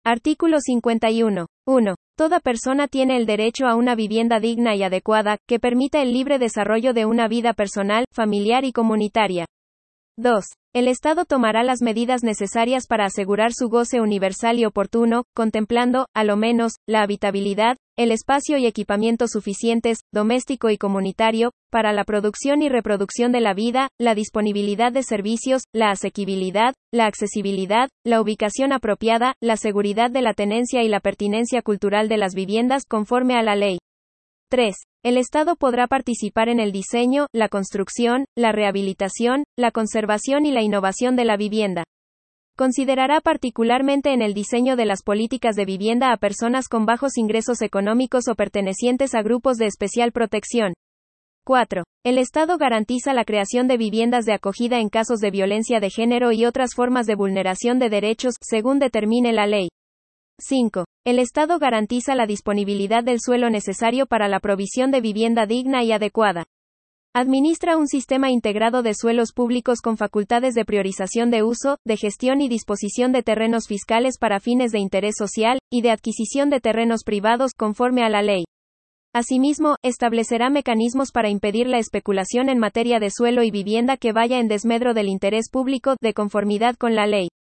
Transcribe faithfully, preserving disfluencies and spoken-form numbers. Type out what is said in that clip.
Artículo cincuenta y uno. uno. Toda persona tiene el derecho a una vivienda digna y adecuada, que permita el libre desarrollo de una vida personal, familiar y comunitaria. dos. El Estado tomará las medidas necesarias para asegurar su goce universal y oportuno, contemplando, a lo menos, la habitabilidad, el espacio y equipamiento suficientes, doméstico y comunitario, para la producción y reproducción de la vida, la disponibilidad de servicios, la asequibilidad, la accesibilidad, la ubicación apropiada, la seguridad de la tenencia y la pertinencia cultural de las viviendas conforme a la ley. tres. El Estado podrá participar en el diseño, la construcción, la rehabilitación, la conservación y la innovación de la vivienda. Considerará particularmente en el diseño de las políticas de vivienda a personas con bajos ingresos económicos o pertenecientes a grupos de especial protección. cuatro. El Estado garantiza la creación de viviendas de acogida en casos de violencia de género y otras formas de vulneración de derechos, según determine la ley. cinco. El Estado garantiza la disponibilidad del suelo necesario para la provisión de vivienda digna y adecuada. Administra un sistema integrado de suelos públicos con facultades de priorización de uso, de gestión y disposición de terrenos fiscales para fines de interés social, y de adquisición de terrenos privados, conforme a la ley. Asimismo, establecerá mecanismos para impedir la especulación en materia de suelo y vivienda que vaya en desmedro del interés público, de conformidad con la ley.